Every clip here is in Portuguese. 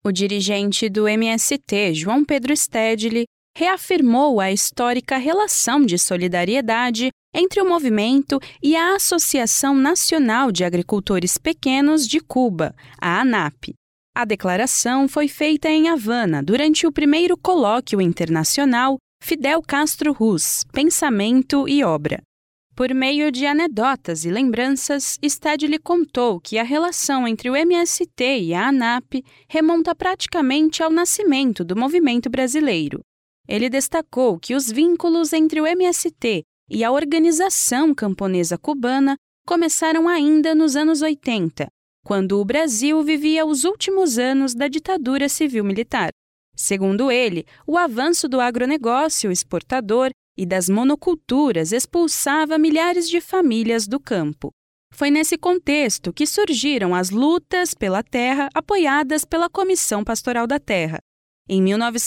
O dirigente do MST, João Pedro Stedley, reafirmou a histórica relação de solidariedade entre o movimento e a Associação Nacional de Agricultores Pequenos de Cuba, a ANAP. A declaração foi feita em Havana durante o primeiro colóquio internacional Fidel Castro Ruz, Pensamento e Obra. Por meio de anedotas e lembranças, Stedley contou que a relação entre o MST e a ANAP remonta praticamente ao nascimento do movimento brasileiro. Ele destacou que os vínculos entre o MST e a Organização Camponesa Cubana começaram ainda nos anos 80, quando o Brasil vivia os últimos anos da ditadura civil-militar. Segundo ele, o avanço do agronegócio exportador e das monoculturas expulsava milhares de famílias do campo. Foi nesse contexto que surgiram as lutas pela terra apoiadas pela Comissão Pastoral da Terra. Em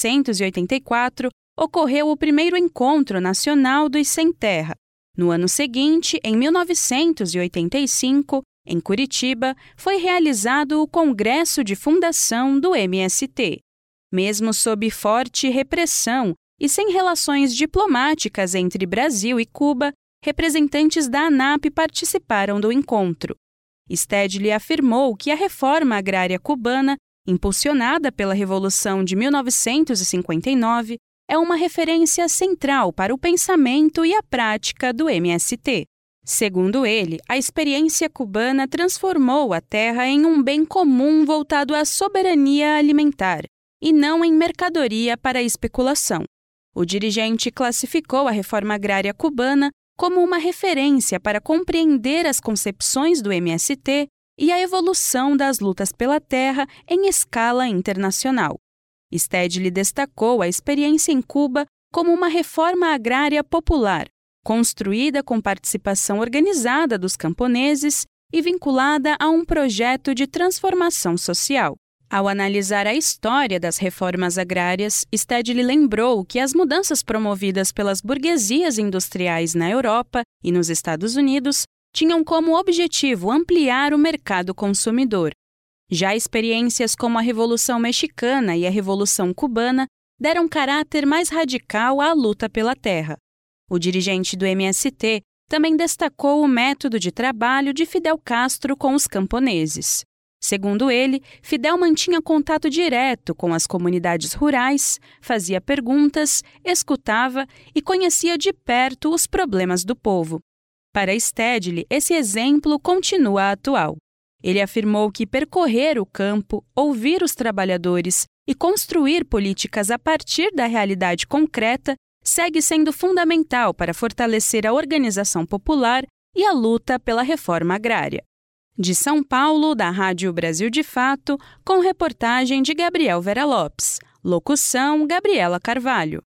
1984, ocorreu o primeiro Encontro Nacional dos Sem Terra. No ano seguinte, em 1985, em Curitiba, foi realizado o Congresso de Fundação do MST. Mesmo sob forte repressão e sem relações diplomáticas entre Brasil e Cuba, representantes da ANAP participaram do encontro. Stedley afirmou que a reforma agrária cubana, impulsionada pela Revolução de 1959, é uma referência central para o pensamento e a prática do MST. Segundo ele, a experiência cubana transformou a terra em um bem comum voltado à soberania alimentar, e não em mercadoria para especulação. O dirigente classificou a reforma agrária cubana como uma referência para compreender as concepções do MST e a evolução das lutas pela terra em escala internacional. Stedley destacou a experiência em Cuba como uma reforma agrária popular, construída com participação organizada dos camponeses e vinculada a um projeto de transformação social. Ao analisar a história das reformas agrárias, Stedley lembrou que as mudanças promovidas pelas burguesias industriais na Europa e nos Estados Unidos tinham como objetivo ampliar o mercado consumidor. Já experiências como a Revolução Mexicana e a Revolução Cubana deram caráter mais radical à luta pela terra. O dirigente do MST também destacou o método de trabalho de Fidel Castro com os camponeses. Segundo ele, Fidel mantinha contato direto com as comunidades rurais, fazia perguntas, escutava e conhecia de perto os problemas do povo. Para Stedley, esse exemplo continua atual. Ele afirmou que percorrer o campo, ouvir os trabalhadores e construir políticas a partir da realidade concreta segue sendo fundamental para fortalecer a organização popular e a luta pela reforma agrária. De São Paulo, da Rádio Brasil de Fato, com reportagem de Gabriel Vera Lopes. Locução: Gabriela Carvalho.